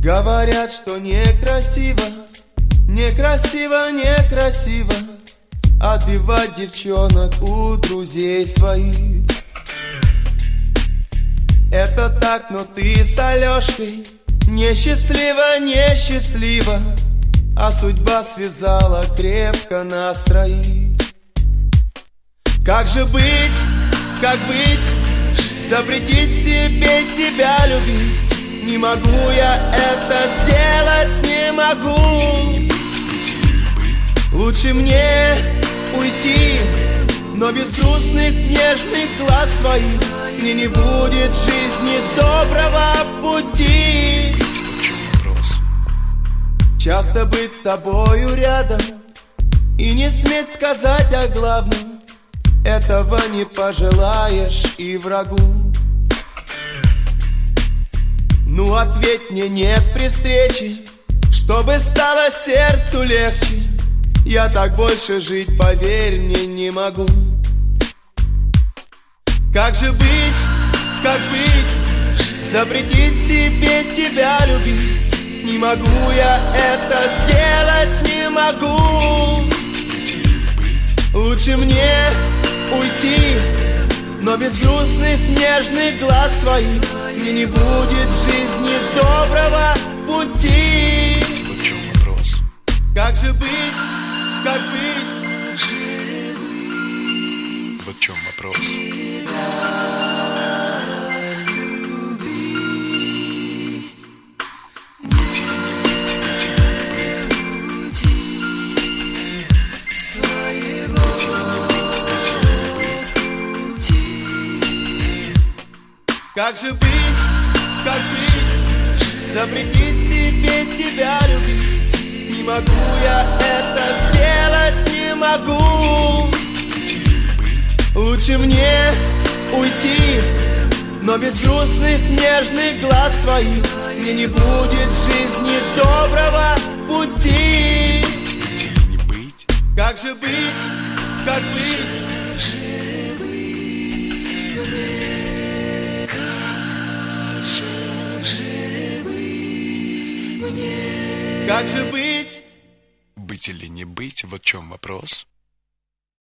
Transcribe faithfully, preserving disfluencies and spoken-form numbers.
Говорят, что некрасиво, некрасиво, некрасиво отбивать девчонок у друзей своих. Это так, но ты с Алешкой несчастливо, несчастливо, а судьба связала крепко нас троих. Как же быть, как быть, запретить себе тебя любить? Не могу я это сделать, не могу. Лучше мне уйти, но без грустных нежных глаз твоих мне не будет в жизни доброго пути. Часто быть с тобою рядом и не сметь сказать о главном, этого не пожелаешь и врагу. Ну ответь мне нет при встрече, чтобы стало сердцу легче. Я так больше жить, поверь мне, не могу. Как же быть, как быть, запретить себе тебя любить? Не могу я это сделать, не могу. Лучше мне уйти, но без грустных нежных глаз твоих мне не будет в жизни доброго пути. Как же быть, как быть? Вот в чем вопрос. Как же быть, как быть, запретить себе тебя любить? Не могу я это сделать, не могу. Лучше мне уйти, но без грустных нежных глаз твоих мне не будет в жизни доброго пути. Как же быть, как быть? Как же быть? Быть или не быть, вот в чем вопрос.